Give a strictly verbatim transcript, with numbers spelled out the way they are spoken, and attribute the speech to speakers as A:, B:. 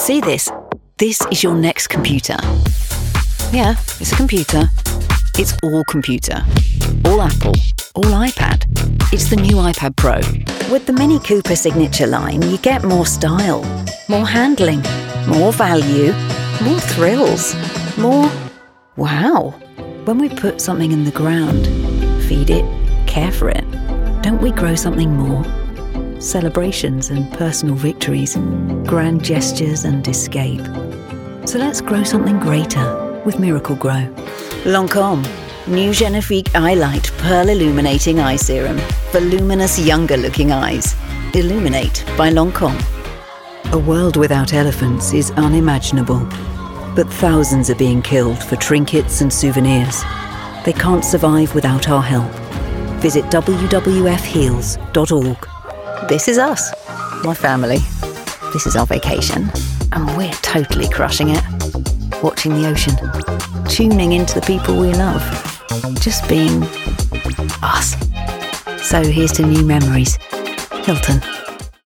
A: See this? This is your next computer. Yeah, it's a computer. It's all computer. All Apple. All iPad. It's the new iPad Pro. With the Mini Cooper Signature line, you get more style, more handling, more value, more thrills, more wow. When we put something in the ground, feed it, care for it, don't we grow something more? Celebrations and personal victories, grand gestures and escape. So let's grow something greater with Miracle Grow. Lancôme, new Genifique Eye Light Pearl Illuminating Eye Serum for luminous, younger-looking eyes. Illuminate by Lancôme. A world without elephants is unimaginable, but thousands are being killed for trinkets and souvenirs. They can't survive without our help. Visit w w f heals dot org. This is us, my family. This is our vacation, and we're totally crushing it. Watching the ocean, tuning into the people we love, just being us. So here's to new memories. Hilton.